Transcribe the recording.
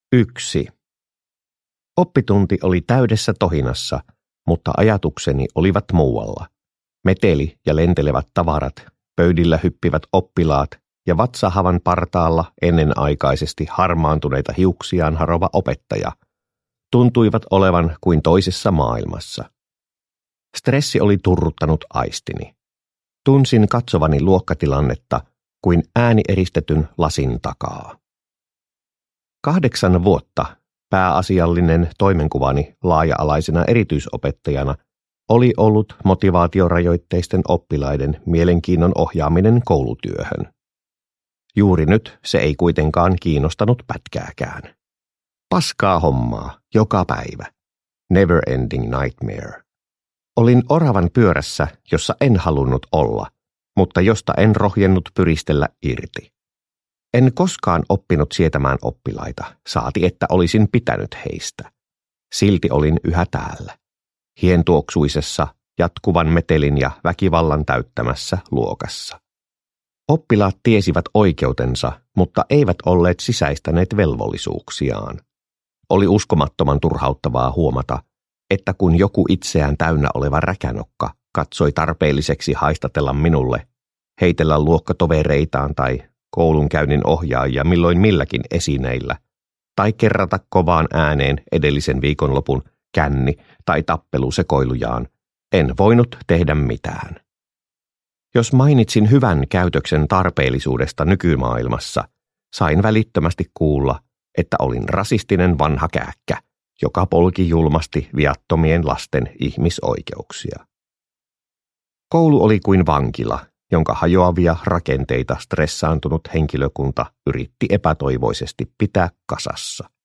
1. Oppitunti oli täydessä tohinassa, mutta ajatukseni olivat muualla. Meteli ja lentelevät tavarat, pöydillä hyppivät oppilaat ja vatsahavan partaalla ennenaikaisesti harmaantuneita hiuksiaan harova opettaja tuntuivat olevan kuin toisessa maailmassa. Stressi oli turruttanut aistini. Tunsin katsovani luokkatilannetta kuin äänieristetyn lasin takaa. 8 vuotta pääasiallinen toimenkuvani laaja-alaisena erityisopettajana oli ollut motivaatiorajoitteisten oppilaiden mielenkiinnon ohjaaminen koulutyöhön. Juuri nyt se ei kuitenkaan kiinnostanut pätkääkään. Paskaa hommaa joka päivä. Never ending nightmare. Olin oravan pyörässä, jossa en halunnut olla, mutta josta en rohjennut pyristellä irti. En koskaan oppinut sietämään oppilaita, saati että olisin pitänyt heistä. Silti olin yhä täällä, hientuoksuisessa, jatkuvan metelin ja väkivallan täyttämässä luokassa. Oppilaat tiesivät oikeutensa, mutta eivät olleet sisäistäneet velvollisuuksiaan. Oli uskomattoman turhauttavaa huomata, että kun joku itseään täynnä oleva räkänokka katsoi tarpeelliseksi haistatella minulle, heitellä luokkatovereitaan tai koulunkäynnin ohjaajia milloin milläkin esineillä, tai kerrata kovaan ääneen edellisen viikonlopun känni- tai tappelusekoilujaan, en voinut tehdä mitään. Jos mainitsin hyvän käytöksen tarpeellisuudesta nykymaailmassa, sain välittömästi kuulla, että olin rasistinen vanha kääkkä, joka polki julmasti viattomien lasten ihmisoikeuksia. Koulu oli kuin vankila, jonka hajoavia rakenteita stressaantunut henkilökunta yritti epätoivoisesti pitää kasassa.